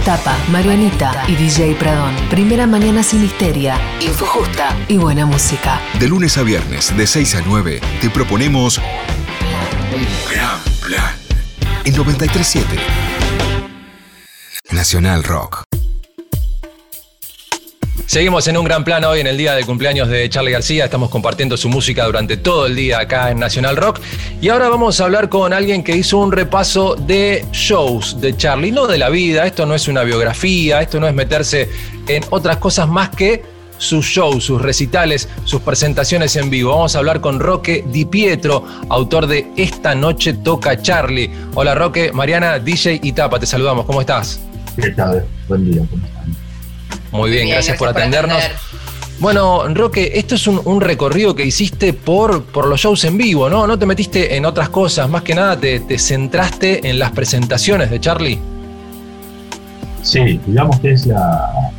Tapa, Marianita y DJ Pradón. Primera mañana sin histeria, info justa y buena música. De lunes a viernes, de 6 a 9, te proponemos un gran plan. En 93.7 Nacional Rock. Seguimos en un gran plan hoy en el día del cumpleaños de Charly García. Estamos compartiendo su música durante todo el día acá en Nacional Rock. Y ahora vamos a hablar con alguien que hizo un repaso de shows de Charly, no de la vida. Esto no es una biografía, esto no es meterse en otras cosas más que sus shows, sus recitales, sus presentaciones en vivo. Vamos a hablar con Roque Di Pietro, autor de Esta noche toca Charly. Hola Roque, Mariana, DJ y Tapa, te saludamos. ¿Cómo estás? ¿Qué tal? Buen día, ¿cómo están? Muy bien, gracias por atendernos. Bueno, Roque, esto es un recorrido que hiciste por los shows en vivo, ¿no? No te metiste en otras cosas, más que nada te centraste en las presentaciones de Charly. Sí, digamos que es la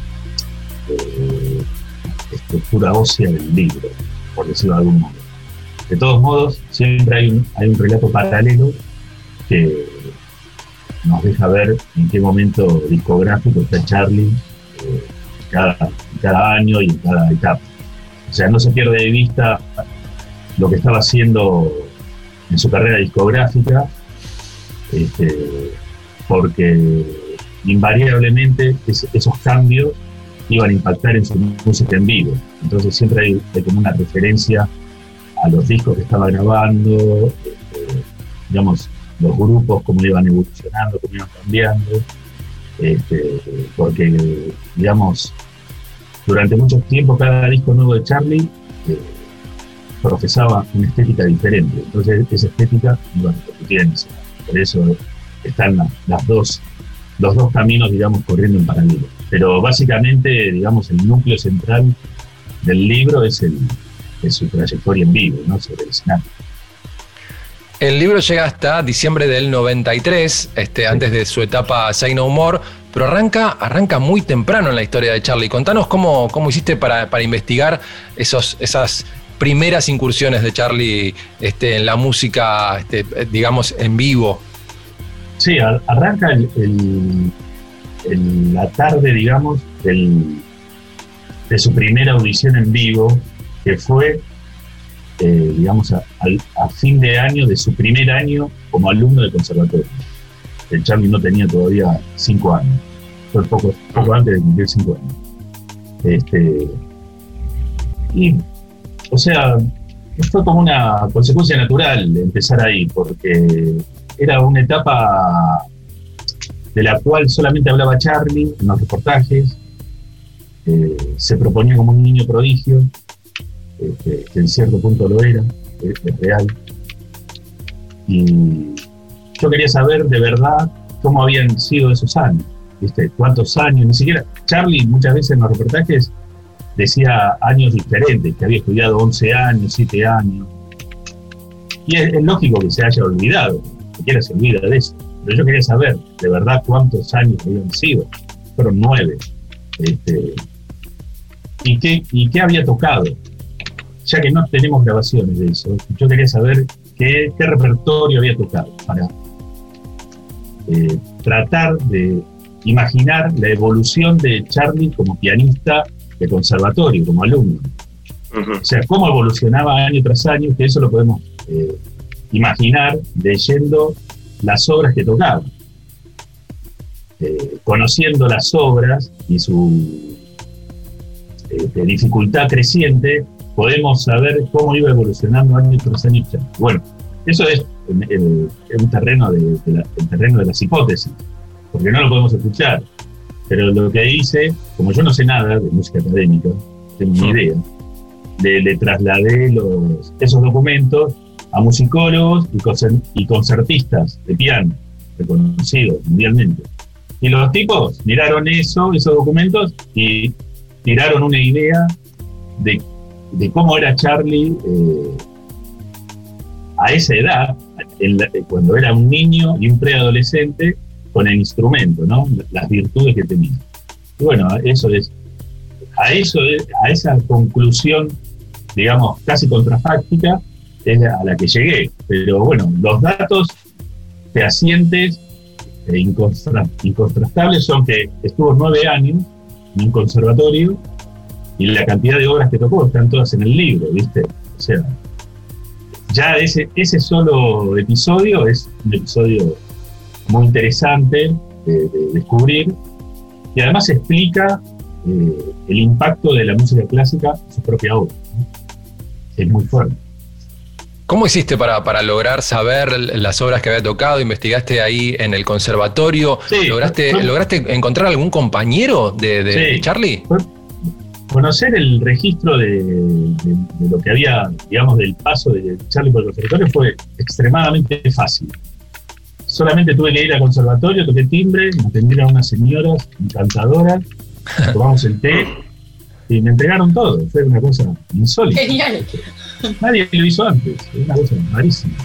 estructura ósea del libro, por decirlo de algún modo. De todos modos, siempre hay un relato paralelo que nos deja ver en qué momento discográfico está Charly cada año y en cada etapa. O sea, no se pierde de vista lo que estaba haciendo en su carrera discográfica, porque invariablemente esos cambios iban a impactar en su música en vivo. Entonces siempre hay como una referencia a los discos que estaba grabando, digamos, los grupos, cómo iban evolucionando, cómo iban cambiando, porque, digamos, durante mucho tiempo cada disco nuevo de Charly profesaba una estética diferente. Entonces esa estética iba a repercutir en eso. Por eso están los dos caminos, digamos, corriendo en paralelo. Pero básicamente, digamos, el núcleo central del libro es su trayectoria en vivo, ¿no? Sobre el escenario. El libro llega hasta diciembre del 93, antes de su etapa Say No More, pero arranca muy temprano en la historia de Charly. Contanos cómo hiciste para investigar esas primeras incursiones de Charly en la música, digamos, en vivo. Sí, arranca la tarde, digamos, de su primera audición en vivo, que fue, digamos, a fin de año de su primer año como alumno de conservatorio. El Charly no tenía todavía 5 años, fue poco antes de cumplir 5 años. Y, o sea, fue como una consecuencia natural empezar ahí, porque era una etapa de la cual solamente hablaba Charly en los reportajes, se proponía como un niño prodigio, que en cierto punto lo era, es real. Y yo quería saber de verdad cómo habían sido esos años, ¿viste? ¿Cuántos años? Ni siquiera Charly muchas veces en los reportajes decía años diferentes, que había estudiado 11 años, 7 años. Y es lógico que se haya olvidado, cualquiera se olvida de eso. Pero yo quería saber de verdad cuántos años habían sido. Fueron 9. ¿Y qué había tocado? Ya que no tenemos grabaciones de eso, yo quería saber qué repertorio había tocado para tratar de imaginar la evolución de Charly como pianista de conservatorio, como alumno. Uh-huh. O sea, cómo evolucionaba año tras año, que eso lo podemos imaginar leyendo las obras que tocaba. Conociendo las obras y su dificultad creciente, podemos saber cómo iba evolucionando año tras año. Bueno, eso es un terreno el terreno de las hipótesis, porque no lo podemos escuchar. Pero lo que hice, como yo no sé nada de música académica, no tengo ni idea, le trasladé esos documentos a musicólogos y concertistas de piano, reconocidos mundialmente. Y los tipos miraron esos documentos y tiraron una idea de cómo era Charly a esa edad, cuando era un niño y un preadolescente, con el instrumento, ¿no? Las virtudes que tenía. Y bueno, a esa conclusión, digamos, casi contrafáctica, es a la que llegué. Pero bueno, los datos fehacientes incontrastables son que estuvo 9 años en un conservatorio y la cantidad de obras que tocó están todas en el libro, ¿viste? O sea, ya ese solo episodio es un episodio muy interesante de descubrir, y además explica el impacto de la música clásica en su propia obra, ¿no? Es muy fuerte. ¿Cómo hiciste para lograr saber las obras que había tocado? ¿Investigaste ahí en el conservatorio? Sí, ¿Lograste encontrar algún compañero de Sí. Charlie? Conocer el registro de lo que había, digamos, del paso de Charlie por el conservatorio fue extremadamente fácil. Solamente tuve que ir al conservatorio, toqué timbre, me atendieron unas señoras encantadoras, tomamos el té y me entregaron todo. Fue una cosa insólita. Genial. Nadie lo hizo antes, es una cosa rarísima.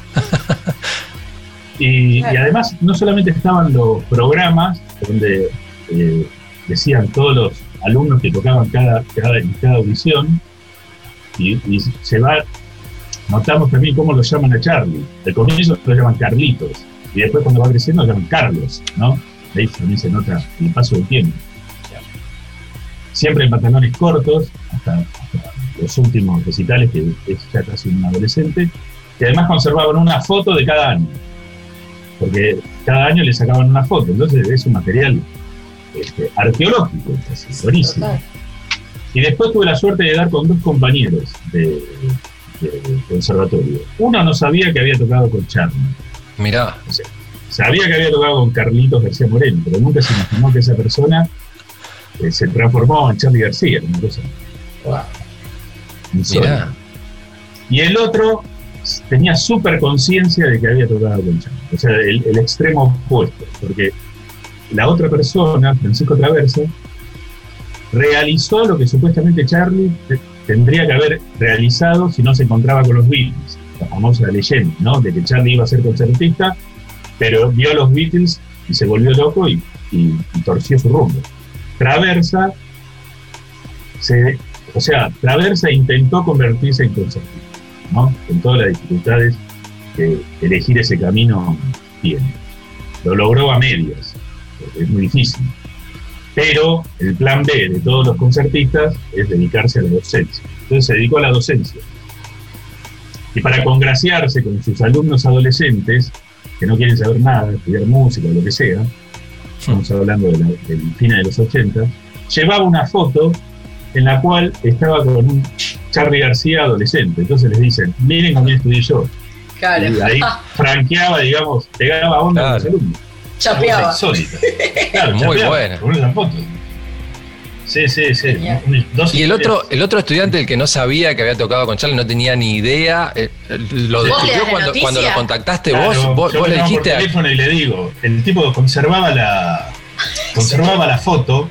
Y además, no solamente estaban los programas donde decían todos los alumnos que tocaban en cada audición, y notamos también cómo lo llaman a Charlie. Al comienzo lo llaman Carlitos, y después cuando va creciendo lo llaman Carlos, ¿no? Ahí también se nota el paso del tiempo. Siempre en pantalones cortos, hasta los últimos recitales, que es ya casi un adolescente, que además conservaban una foto de cada año, porque cada año le sacaban una foto, entonces es un material arqueológico, casi, buenísimo. Total. Y después tuve la suerte de dar con 2 compañeros de conservatorio. Uno no sabía que había tocado con Charlie. Mirá. O sea, sabía que había tocado con Carlitos García Moreno, pero nunca se imaginó que esa persona se transformó en Charly García, una cosa. Mirá. Y el otro tenía súper conciencia de que había tocado con Charlie. O sea, el extremo opuesto, porque la otra persona, Francisco Traversa, realizó lo que supuestamente Charlie tendría que haber realizado si no se encontraba con los Beatles. La famosa leyenda, ¿no? De que Charlie iba a ser concertista, pero vio a los Beatles y se volvió loco y torció su rumbo. Traversa intentó convertirse en concertista, ¿no? Con todas las dificultades que elegir ese camino tiene. Lo logró a medias, porque es muy difícil. Pero el plan B de todos los concertistas es dedicarse a la docencia. Entonces se dedicó a la docencia. Y para congraciarse con sus alumnos adolescentes, que no quieren saber nada, estudiar música o lo que sea, estamos hablando del fin de los 80, llevaba una foto en la cual estaba con un Charly García adolescente. Entonces les dicen, miren con quién estudié yo. Claro. Y ahí franqueaba, digamos, pegaba onda a los alumnos. Chapeaba. Insólita. Claro, Muy chapeaba, buena. con una foto. Sí. Genial. Y el otro estudiante, el que no sabía que había tocado con Charlie, no tenía ni idea, lo descubrió cuando lo contactaste. Claro, vos yo le llamo dijiste. por teléfono y le digo, el tipo conservaba la foto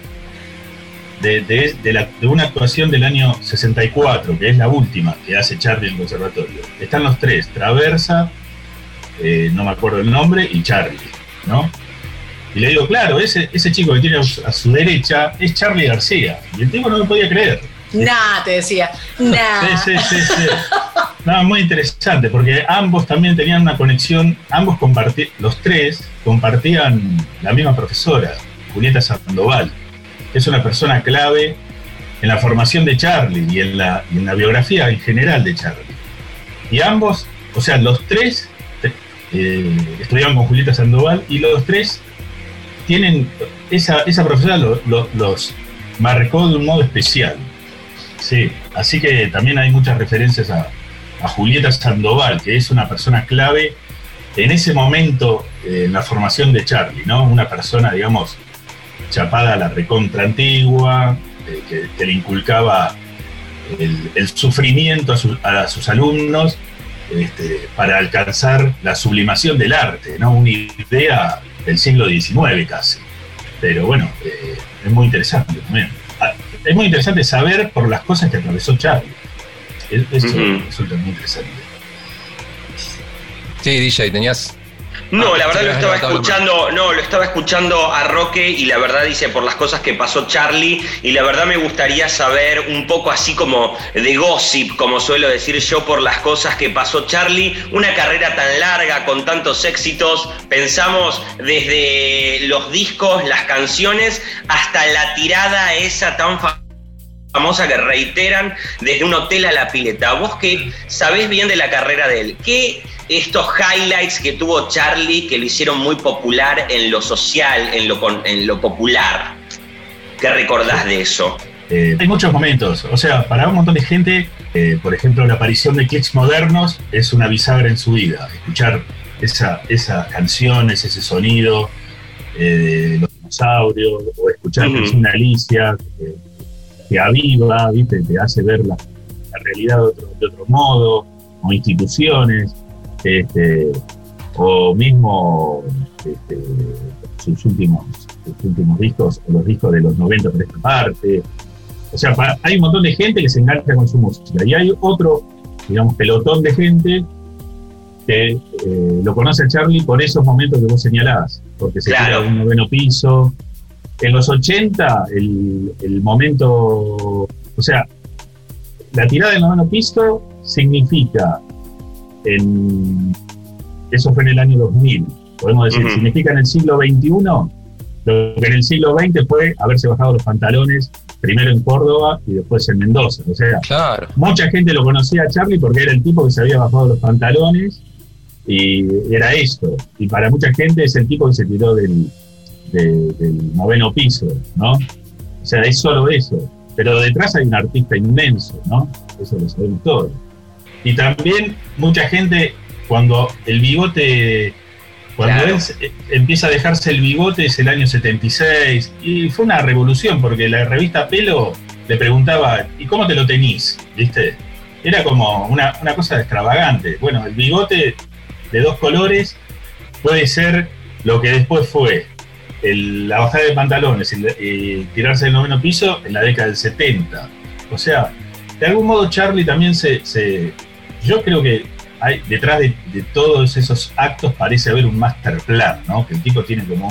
de una actuación del año 64, que es la última que hace Charlie en el conservatorio. Están los 3, Traversa, no me acuerdo el nombre, y Charlie, ¿no? Y le digo, claro, ese chico que tiene a su derecha es Charly García. Y el tipo no me podía creer. Nah, te decía. Nah. Sí. No, muy interesante, porque ambos también tenían una conexión, los 3 compartían la misma profesora, Julieta Sandoval, que es una persona clave en la formación de Charlie y en la biografía en general de Charlie. Y ambos, o sea, los 3 estudiaban con Julieta Sandoval, y los 3 tienen, esa profesora los marcó de un modo especial. Sí, así que también hay muchas referencias a Julieta Sandoval, que es una persona clave en ese momento en la formación de Charlie, ¿no? Una persona, digamos, chapada a la recontra antigua, que le inculcaba el sufrimiento a sus alumnos, para alcanzar la sublimación del arte, ¿no? Una idea del siglo XIX casi. Pero bueno, es muy interesante también. Es muy interesante saber por las cosas que atravesó Charlie. Eso resulta muy interesante. Sí, DJ, tenías. No, la verdad sí, lo estaba estaba escuchando, lo estaba escuchando a Roque y la verdad dice por las cosas que pasó Charly y la verdad me gustaría saber un poco así como de gossip, como suelo decir yo, por las cosas que pasó Charly, una carrera tan larga con tantos éxitos, pensamos desde los discos, las canciones, hasta la tirada esa tan famosa que reiteran desde un hotel a la pileta. Vos que sabés bien de la carrera de él, ¿qué estos highlights que tuvo Charly que lo hicieron muy popular en lo social, en lo popular? ¿Qué recordás de eso? Hay muchos momentos, o sea, para un montón de gente, por ejemplo, la aparición de Kicks modernos es una bisagra en su vida. Escuchar esas canciones, ese sonido de los dinosaurios, o escuchar una Alicia que aviva, ¿viste? Te hace ver la realidad de otro modo, o instituciones, o mismo sus últimos discos, o los discos de los 90 por esta parte. O sea, hay un montón de gente que se engancha con su música, y hay otro, digamos, pelotón de gente que lo conoce a Charly por esos momentos que vos señalás, porque se tira de un 9º piso. En los 80, el momento, o sea, la tirada del 9º piso significa, eso fue en el año 2000, podemos decir, significa en el siglo XXI, lo que en el siglo XX fue haberse bajado los pantalones, primero en Córdoba y después en Mendoza. O sea, mucha gente lo conocía a Charly porque era el tipo que se había bajado los pantalones y era esto. Y para mucha gente es el tipo que se tiró del 9º piso, ¿no? O sea, es solo eso. Pero detrás hay un artista inmenso, ¿no? Eso lo sabemos todos. Y también mucha gente, cuando el bigote, cuando él empieza a dejarse el bigote, es el año 76, y fue una revolución, porque la revista Pelo le preguntaba, ¿y cómo te lo tenís? ¿Viste? Era como una cosa extravagante. Bueno, el bigote de 2 colores puede ser lo que después fue la bajada de pantalones y tirarse del 9º piso en la década del 70. O sea, de algún modo Charly también yo creo que hay, detrás de todos esos actos parece haber un master plan, ¿no? Que el tipo tiene como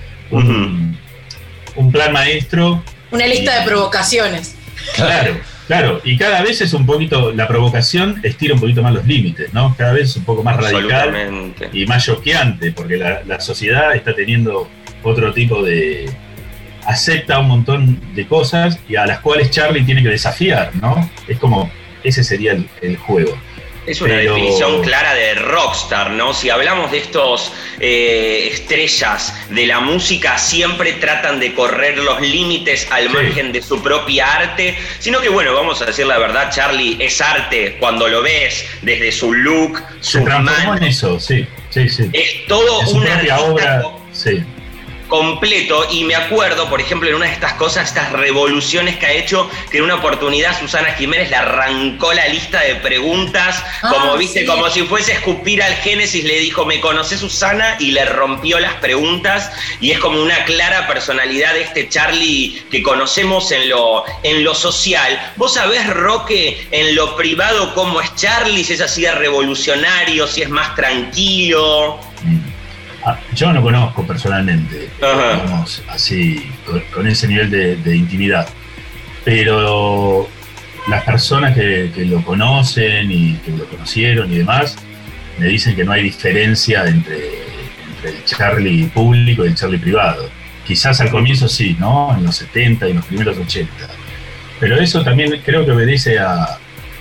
un plan maestro. Una lista de provocaciones. Claro, y cada vez es un poquito, la provocación estira un poquito más los límites, ¿no? Cada vez es un poco más radical y más choqueante, porque la sociedad está teniendo otro tipo de... acepta un montón de cosas y a las cuales Charly tiene que desafiar, ¿no? Es como, ese sería el juego. Es una definición clara de rockstar, ¿no? Si hablamos de estos estrellas de la música, siempre tratan de correr los límites al margen de su propia arte, sino que, bueno, vamos a decir la verdad, Charly es arte cuando lo ves, desde su look, se transformó en eso, sí. Es todo una artista obra, completo, y me acuerdo, por ejemplo, en una de estas cosas, estas revoluciones que ha hecho, que en una oportunidad Susana Jiménez le arrancó la lista de preguntas, como viste, como si fuese a escupir al Génesis, le dijo, ¿me conocés, Susana? Y le rompió las preguntas, y es como una clara personalidad de este Charly que conocemos en lo social. ¿Vos sabés, Roque, en lo privado cómo es Charly? Si es así de revolucionario, si es más tranquilo. Yo no conozco personalmente, digamos, así, con ese nivel de intimidad, pero las personas que lo conocen y que lo conocieron y demás, me dicen que no hay diferencia entre el Charly público y el Charly privado. Quizás al comienzo sí, ¿no? En los 70 y en los primeros 80. Pero eso también creo que obedece a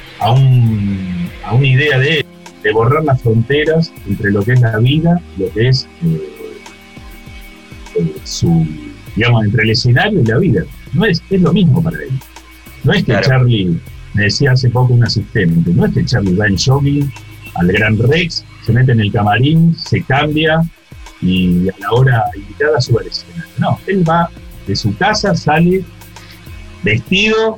una idea de borrar las fronteras entre lo que es la vida y lo que es digamos, entre el escenario y la vida. No es lo mismo para él. No es que Charly, me decía hace poco un asistente, no es que Charly va en jogging al Gran Rex, se mete en el camarín, se cambia y a la hora indicada sube al escenario. No, él va de su casa, sale vestido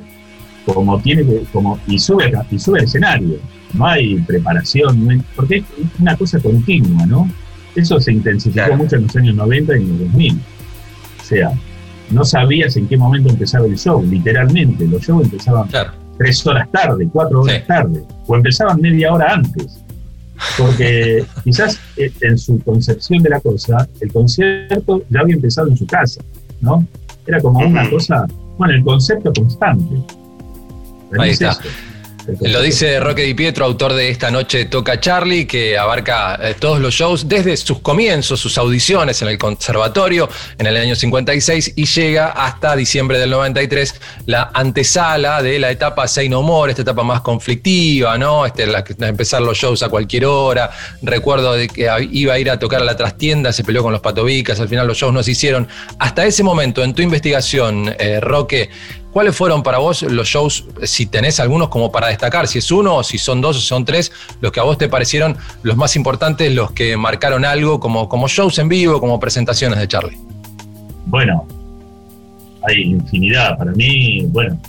y sube al escenario. No hay preparación, porque es una cosa continua, ¿no? Eso se intensificó mucho en los años 90 y en los 2000. O sea, no sabías en qué momento empezaba el show, literalmente. Los shows empezaban 3 horas tarde, 4 horas tarde, o empezaban media hora antes. Porque quizás en su concepción de la cosa, el concierto ya había empezado en su casa, ¿no? Era como una cosa, bueno, el concepto constante. Ahí está. Lo dice Roque Di Pietro, autor de Esta Noche Toca Charlie, que abarca todos los shows desde sus comienzos, sus audiciones en el conservatorio en el año 56 y llega hasta diciembre del 93, la antesala de la etapa Say No More, esta etapa más conflictiva, ¿no? Empezar los shows a cualquier hora. Recuerdo de que iba a ir a tocar a la trastienda, se peleó con los Patovicas, al final los shows no se hicieron. Hasta ese momento, en tu investigación, Roque, ¿cuáles fueron para vos los shows, si tenés algunos como para destacar? Si es uno, o si son dos, o son tres, los que a vos te parecieron los más importantes, los que marcaron algo como shows en vivo, como presentaciones de Charlie. Bueno, hay infinidad. Para mí, bueno,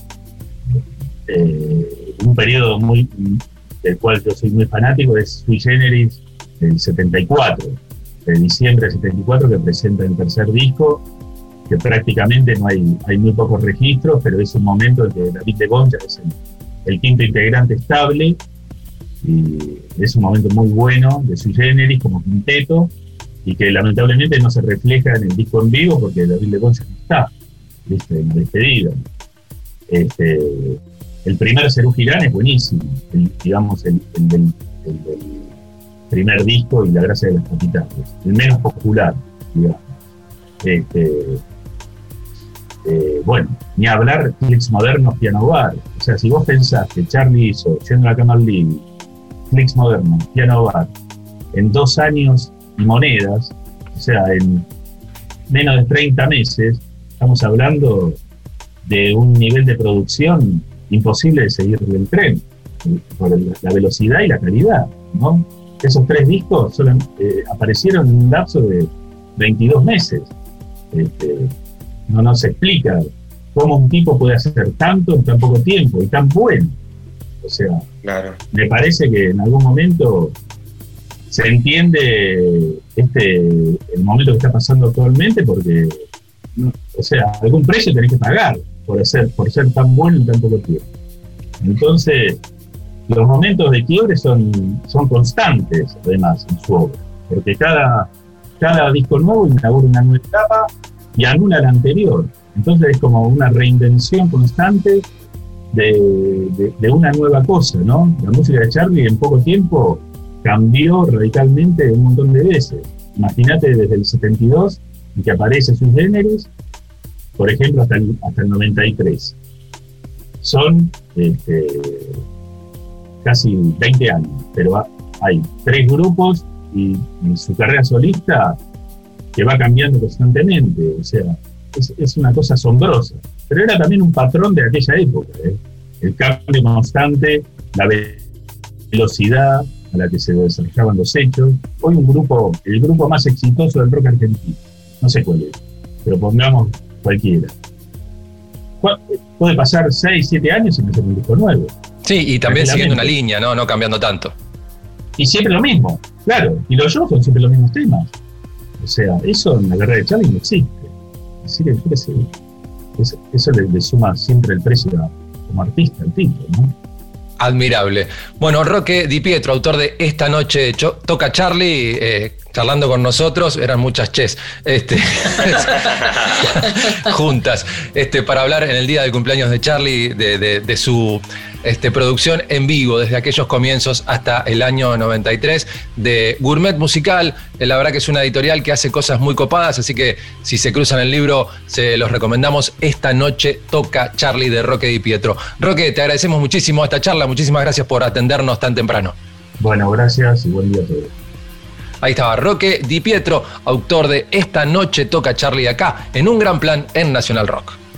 un periodo del cual yo soy muy fanático es Sui Generis del 74, de diciembre del 74, que presenta el tercer disco, que prácticamente no hay muy pocos registros, pero es un momento en que David Lebón ya es el quinto integrante estable, y es un momento muy bueno de Sui Generis como quinteto, y que lamentablemente no se refleja en el disco en vivo porque David Lebón ya no está, ¿viste? En la despedida. El primer Serú Girán es buenísimo, el del primer disco y La Gracia de las Capitales, el menos popular, digamos. Bueno, ni hablar Clicks Modernos, Piano Bar. O sea, si vos pensás que Charlie hizo Yendo a la Cama al Living, Clicks Modernos, Piano Bar, en 2 años y monedas, o sea, en menos de 30 meses, estamos hablando de un nivel de producción imposible de seguir del tren, por la velocidad y la calidad, ¿no? Esos 3 discos solo aparecieron en un lapso de 22 meses. No se explica cómo un tipo puede hacer tanto en tan poco tiempo y tan bueno. O sea, claro. Me parece que en algún momento se entiende el momento que está pasando actualmente, porque, o sea, algún precio tenés que pagar por ser tan bueno en tan poco tiempo. Entonces, los momentos de quiebre son constantes, además, en su obra, porque cada disco nuevo inaugura una nueva etapa y anula la anterior. Entonces es como una reinvención constante de una nueva cosa, ¿no? La música de Charlie en poco tiempo cambió radicalmente un montón de veces. Imagínate desde el 72, en que aparece Sui Generis, por ejemplo, hasta el 93. Son casi 20 años, pero hay 3 grupos y su carrera solista que va cambiando constantemente. O sea, es una cosa asombrosa. Pero era también un patrón de aquella época, ¿eh? El cambio constante, la velocidad a la que se desarrollaban los hechos. Hoy el grupo más exitoso del rock argentino, no sé cuál es, pero pongamos cualquiera. Puede pasar 6, 7 años y no hacer un disco nuevo. Sí, y también siguiendo una línea, no cambiando tanto. Y siempre lo mismo, claro. Y los shows son siempre los mismos temas. O sea, eso en la carrera de Charlie no existe. Así que eso le suma siempre el precio como artista al tipo, ¿no? Admirable. Bueno, Roque Di Pietro, autor de Esta Noche Toca Charlie, charlando con nosotros, eran muchas ches juntas, para hablar en el día del cumpleaños de Charlie, de su producción en vivo, desde aquellos comienzos hasta el año 93, de Gourmet Musical. La verdad que es una editorial que hace cosas muy copadas, así que si se cruzan el libro, se los recomendamos. Esta Noche Toca Charlie, de Roque Di Pietro. Roque, te agradecemos muchísimo esta charla, muchísimas gracias por atendernos tan temprano. Bueno, gracias y buen día a todos. Ahí estaba Roque Di Pietro, autor de Esta Noche Toca Charlie, acá en Un Gran Plan en Nacional Rock.